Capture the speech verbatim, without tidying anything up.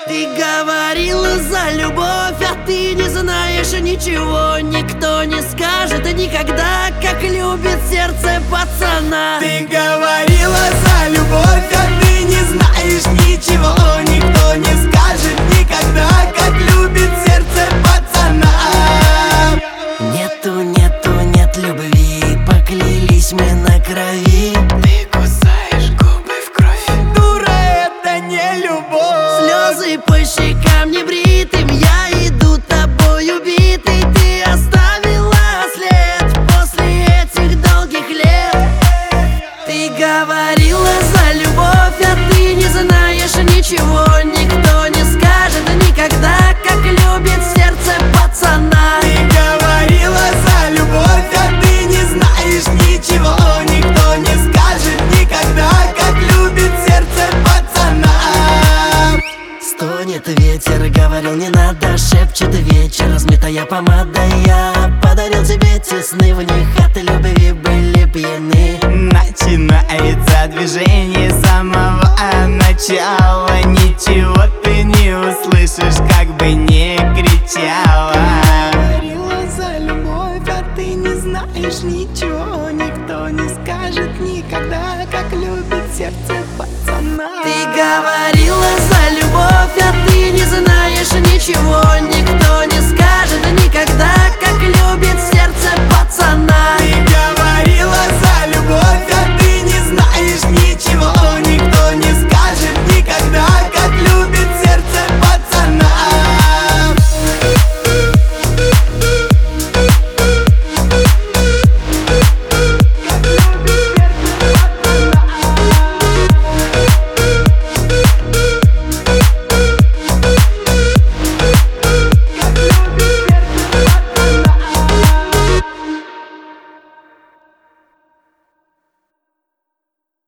Ты говорила за любовь, а ты не знаешь ничего. Никто не скажет никогда, как любит сердце пацана. Ты говорила за любовь, а ты не знаешь ничего. Никто не скажет никогда, как любит сердце пацана. Нету, нету, нет любви, поклялись мы на крови. Ты кусаешь губы в кровь. Дура, это не любовь. Слезы по щекам небритым, я иду тобой убитый. Ты оставила след после этих долгих лет. Ты говорила за любовь, а ты не знаешь ничего. Никто не скажет никогда, как любит сердце пацана. Ты говорила за любовь, а ты не знаешь ничего. Никто не скажет никогда, как любит сердце пацана. Стонет ветер, говорил не надо, шепчет вечер, размытая помада. Я подарил тебе те сны, в них от любви были пьяны. Начинается движение с самого начала. Ничего ты не услышишь, как бы не кричала. Говорила за любовь, а ты не знаешь ничего. Никто не скажет никогда, как любит сердце пацана. Ты говорила за любовь, а ты не знаешь ничего. Никто